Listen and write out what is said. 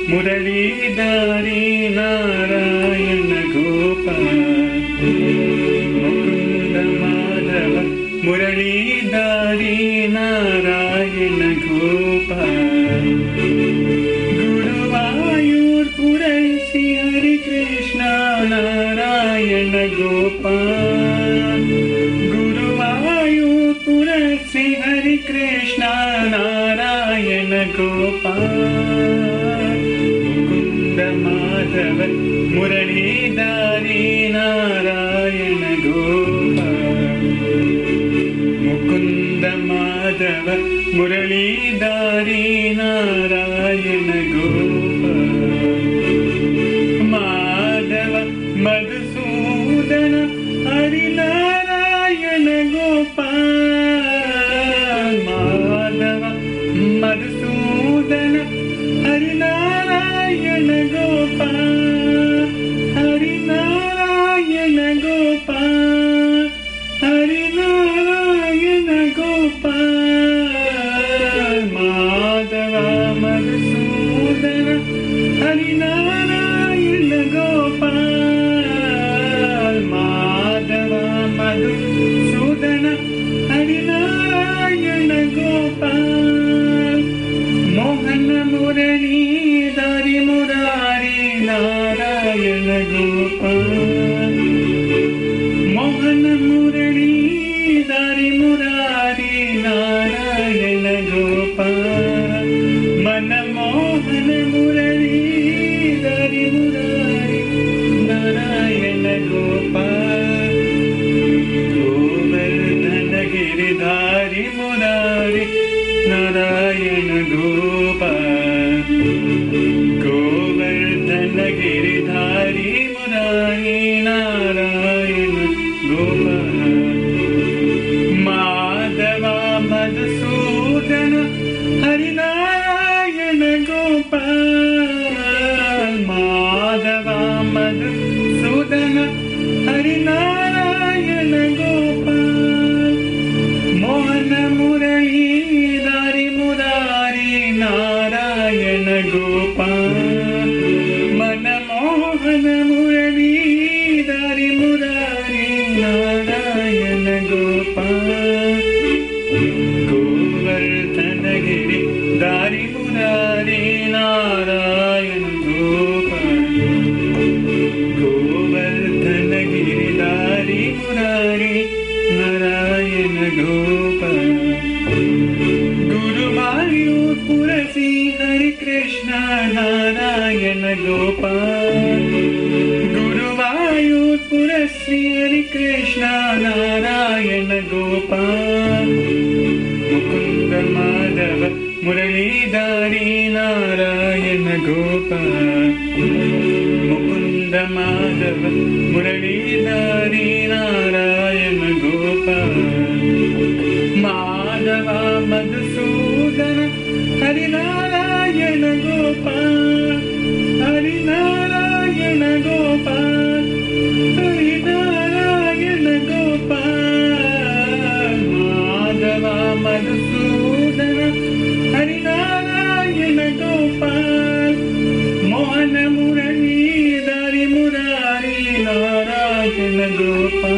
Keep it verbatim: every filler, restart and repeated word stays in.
ಮುರಳೀಧಾರಿ Narayana Gopala Mukunda Madhava ಮುರಳೀಧಾರಿ Narayana Gopala Guruvayur ಪುರೈಸಿ Hari Krishna Narayana Gopala Guruvayur ಪುರೈಸಿ Hari Krishna Narayana Gopala Mukunda Madhava ಮುರಳೀಧಾರಿ Narayana Gopala Mukunda Madhava ಮುರಳೀಧಾರಿ Narayana Gopala Madhava Madhusudana Harinarayana Gopala Madhava Madhusudana Harinarayana Gopala Harinarayana Gopala Harinarayana Gopala Madhava Madhusudana Harinarayana Gopala Madhava Madhusudana Harinarayana Gopala Mohan ಮುರಳೀಧಾರಿ Murari Narayana Gopala Mohan ಮುರಳೀಧಾರಿ Murari Narayana Gopala Manmohan ಮುರಳೀಧಾರಿ Murari Narayana Gopala Govardhana Giridhari Murari Narayana Gopala Govardhana Giridhari Murari Narayana Gopala Madhava Madhusudana Harinarayana Gopala Madhava Madhusudana Harinarayana Gopala Mohan ಮುರಳೀಧಾರಿ Murari Narayana Gopala Manmohan ಮುರಳೀಧಾರಿ Murari Narayana Gopala Govardhana Giri Dhari Murari Narayana Gopala Govardhana Giri Dhari Murari Narayana Gopala Guruvayur ಪುರಸಿ Hari Krishna Narayana Gopala Guruvayur ಪುರಸಿ Hari Krishna Narayana Gopala Mukunda Madhava ಮುರಳೀಧಾರಿ Narayana Gopala Mukunda Madhava ಮುರಳೀಧಾರಿ Narayana Gopala Madhava Madhusudana Harinarayana Gopala Harinarayana Gopala Harinarayana Gopala Madhava Madhusudana Harinarayana Gopala Mohan ಮುರಳೀಧಾರಿ Murari Narayana Gopala